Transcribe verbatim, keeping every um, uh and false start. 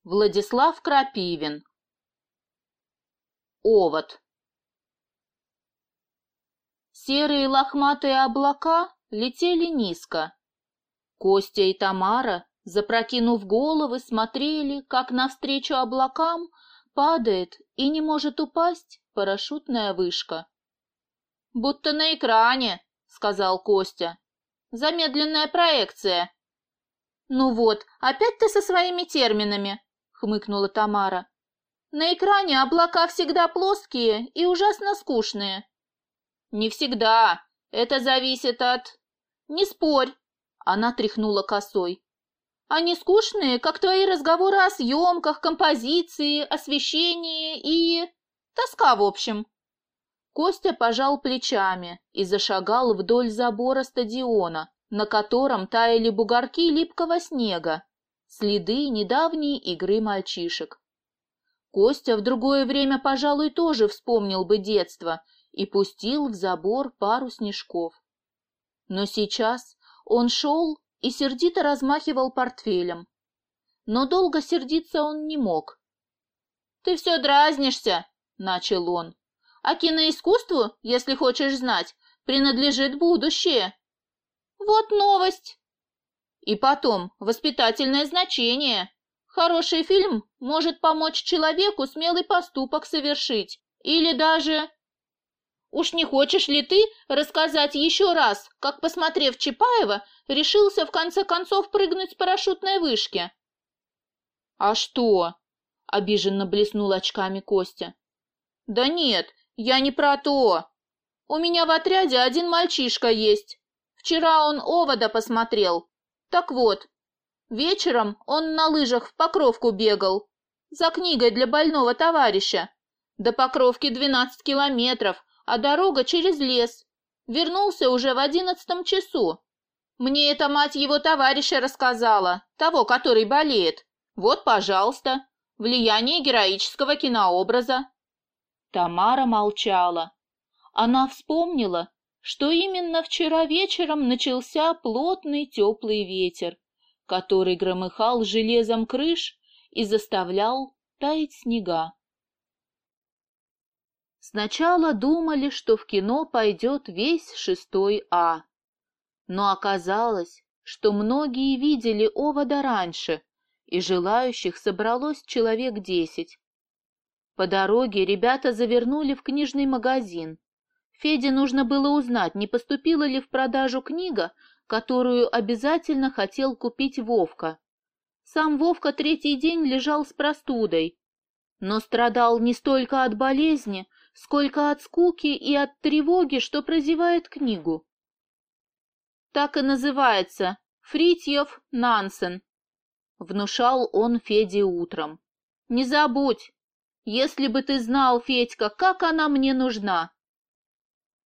Владислав Крапивин. Овод. Серые лохматые облака летели низко. Костя и Тамара, запрокинув головы, смотрели, как навстречу облакам падает и не может упасть парашютная вышка. «Будто на экране», — сказал Костя. «Замедленная проекция». «Ну вот, опять ты со своими терминами», — хмыкнула Тамара. «На экране облака всегда плоские и ужасно скучные». «Не всегда. Это зависит от...» «Не спорь», — она тряхнула косой. «Они скучные, как твои разговоры о съемках, композиции, освещении и... тоска, в общем». Костя пожал плечами и зашагал вдоль забора стадиона, на котором таяли бугорки липкого снега, следы недавней игры мальчишек. Костя в другое время, пожалуй, тоже вспомнил бы детство и пустил в забор пару снежков. Но сейчас он шел и сердито размахивал портфелем. Но долго сердиться он не мог. «Ты все дразнишься», — начал он. «А киноискусству, если хочешь знать, принадлежит будущее». «Вот новость». «И потом, воспитательное значение. Хороший фильм может помочь человеку смелый поступок совершить. Или даже... Уж не хочешь ли ты рассказать еще раз, как, посмотрев Чапаева, решился в конце концов прыгнуть с парашютной вышки?» «А что?» — обиженно блеснул очками Костя. «Да нет, я не про то. У меня в отряде один мальчишка есть. Вчера он «Овода» посмотрел. Так вот, вечером он на лыжах в Покровку бегал. За книгой для больного товарища. До Покровки двенадцать километров, а дорога через лес. Вернулся уже в одиннадцатом часу. Мне эта мать его товарища рассказала, того, который болеет. Вот, пожалуйста, влияние героического кинообраза». Тамара молчала. Она вспомнила, что именно вчера вечером начался плотный теплый ветер, который громыхал железом крыш и заставлял таять снега. Сначала думали, что в кино пойдет весь шестой А, но оказалось, что многие видели «Овода» раньше, и желающих собралось человек десять. По дороге ребята завернули в книжный магазин. Феде нужно было узнать, не поступила ли в продажу книга, которую обязательно хотел купить Вовка. Сам Вовка третий день лежал с простудой, но страдал не столько от болезни, сколько от скуки и от тревоги, что прозевает книгу. Так и называется «Фритьёф Нансен», — внушал он Феде утром. «Не забудь, если бы ты знал, Федька, как она мне нужна.